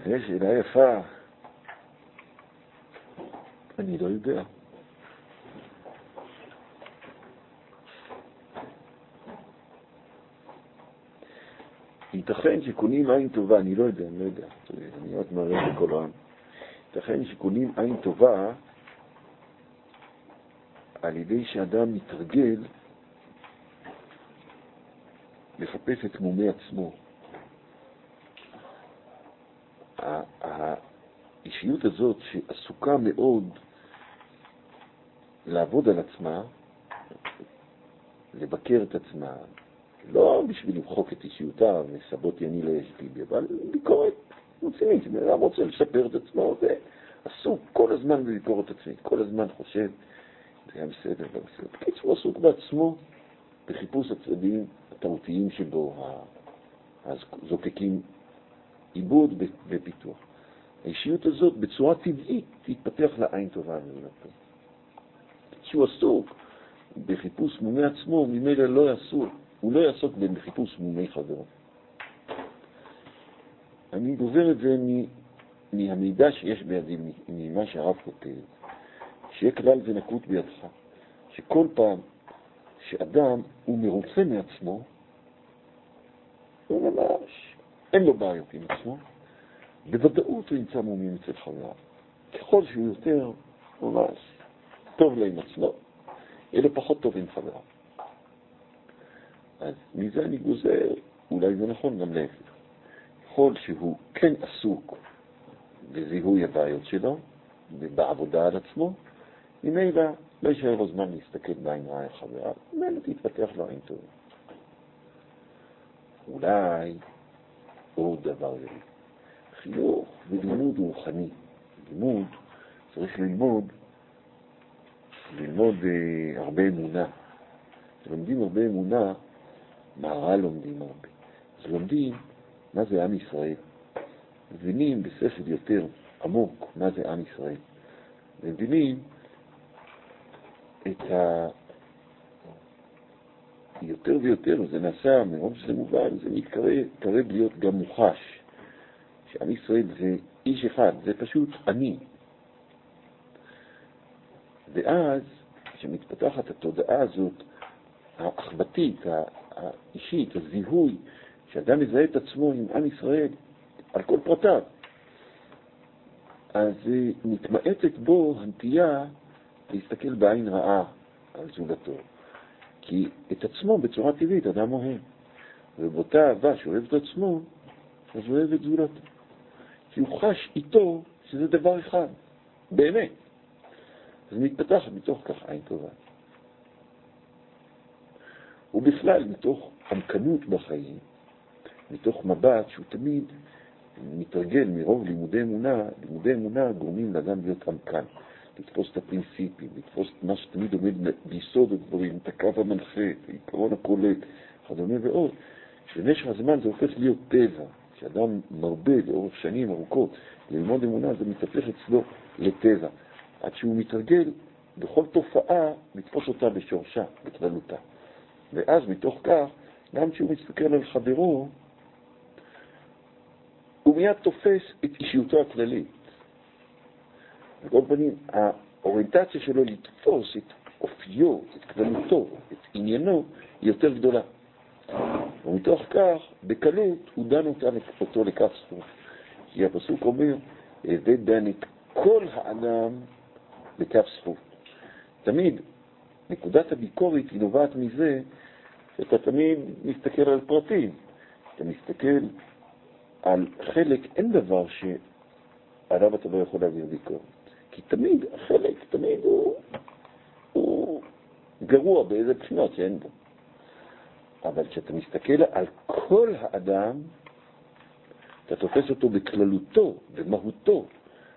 יש שאלה יפה. אני לא יודע. ייתכן שקונים עין טובה, אני לא יודע. אני עוד מראה בכל העם. ייתכן שקונים עין טובה על ידי שאדם מתרגל לחפש את מומי עצמו. האישיות הזאת שעסוקה מאוד לעבוד על עצמה, לבקר את עצמה, לא בשביל למחוק את אישיותה וסבות יני לא יש ביבי, אבל ביקורת מוצאית, אדם רוצה לשפר את עצמו ועסוק כל הזמן בביקורת עצמית, כל הזמן חושב זה היה בסדר, לא בסדר. בקיצור, הוא עסוק בעצמו בחיפוש הצדדים הטעותיים שבו, הזוקקים עיבוד ופיתוח. האישיות הזאת בצורה טבעית תתפתח לעין טובה ממנו. כשהוא עסוק בחיפוש מומי עצמו, ממילא לא יעסוק, הוא לא יעסוק בחיפוש מומי חברו. אני דובר את זה מהמידע שיש בידי, ממה שהרב כותב, שיהיה כלל ונקות בידך, שכל פעם שאדם הוא מרוצה מעצמו, הוא ממש, אין לו בעיות עם עצמו, בוודאות הוא ימצא מומים אצל חבריו. ככל שהוא יותר ממש טוב לו עם עצמו, יהיה לו פחות טוב עם חבריו. אז מזה אני גוזר, אולי זה נכון גם להפך. ככל שהוא כן עסוק בזיהוי הבעיות שלו, בעבודה על עצמו, ממילא לא יישאר לו זמן להסתכל בעין רעה חבריו, ממילא תתפתח לו עין טובה. אולי עוד דבר זה. חינוך ולימוד רוחני. לימוד צריך ללמוד הרבה אמונה. לומדים הרבה אמונה, מהר"ל לומדים הרבה. אז לומדים מה זה עם ישראל. מבינים בשכל יותר עמוק מה זה עם ישראל. מבינים את יותר ויותר, זה נעשה מרוב שזה מובן, זה מתקרב להיות גם מוחש. שעם ישראל זה איש אחד, זה פשוט אני. ואז, כשמתפתחת התודעה הזאת, האחוותית, האישית, הזיהוי, שאדם מזהה את עצמו עם עם ישראל, על כל פרטיו, אז מתמעטת בו הנטייה להסתכל בעין רעה על זולתו. כי את עצמו בצורה טבעית אדם אוהב. ובאותה אהבה שאוהב את עצמו, אז הוא אוהב את זולתו. כי הוא חש איתו שזה דבר אחד, באמת. אז מתפתח מתוך כך עין טובה. ובכלל, מתוך עמקנות בחיים, מתוך מבט שהוא תמיד מתרגל מרוב לימודי אמונה גורמים לאדם להיות עמקן, לתפוס את הפרינציפים, לתפוס את מה שתמיד עומד ביסוד הדברים, את הקו המנחה, את העיקרון הקולט, כדומה ועוד. שבמשך הזמן זה הופך להיות טבע. כשאדם מרבה לאורך שנים ארוכות ללמוד אמונה, זה מתהפך אצלו לטבע. עד שהוא מתרגל בכל תופעה לתפוס אותה בשורשה, בכללותה. ואז מתוך כך, גם כשהוא מסתכל על חברו, הוא מיד תופס את אישיותו הכללית. בכל פנים, האוריינטציה שלו לתפוס את אופיו, את כללותו, את עניינו, היא יותר גדולה. ומתוך כך, בקלות, הוא דן אותו לכף זכות. כי הפסוק אומר, ודן את כל האדם לכף זכות. תמיד, נקודת הביקורת היא נובעת מזה שאתה תמיד מסתכל על פרטים. אתה מסתכל על חלק, אין דבר שעליו אתה לא יכול להעביר ביקורת. כי תמיד, החלק, תמיד הוא גרוע באיזה בחינות שאין בו. אבל כשאתה מסתכל על כל האדם, אתה תופס אותו בכללותו, במהותו,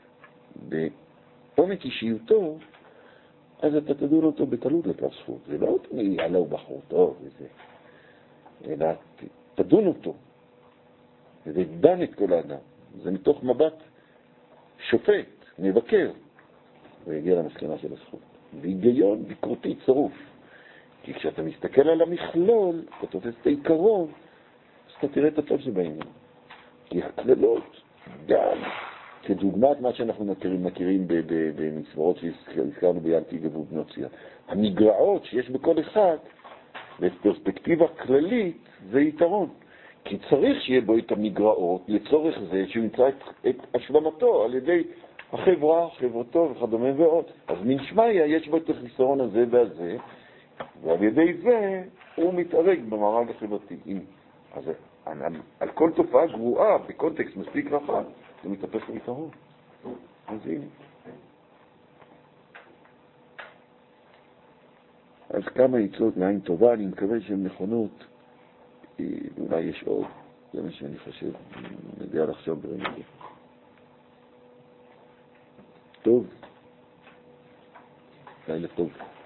בעומק אישיותו, אז אתה תדון אותו בקלות לכף זכות. זה לא תמיד עלה ובחור טוב וזה, אלא תדון אותו, וזה דן את כל האדם. זה מתוך מבט שופט, מבקר, ויגיע למסקנה של הזכות. והיגיון ביקורתי צרוף. כי כשאתה מסתכל על המכלול, אתה תופס את העיקרון, אז אתה תראה את הטוב שבעניין. כי הכללות גם כדוגמת מה שאנחנו מכירים במצוות שהזכרנו בי"ק ובנות ציון. המגרעות שיש בכל אחד, בפרספקטיבה כללית, זה יתרון. כי צריך שיהיה בו את המגרעות לצורך זה שהוא ימצא את השלמתו על ידי החברה, חברתו וכדומה ועוד. אז מן שמיה יש בו את החיסרון הזה והזה, ועל ידי זה הוא מתערג במארג החברתי. אז על כל תופעה גרועה בקונטקסט מספיק רחב, זה מתהפך ליתרון. אז הנה. אז כמה עצות מעין טובה, אני מקווה שהן נכונות. אולי יש עוד, זה מה שאני חושב, אני יודע לחשוב ברגע זה. טוב, לילה טוב.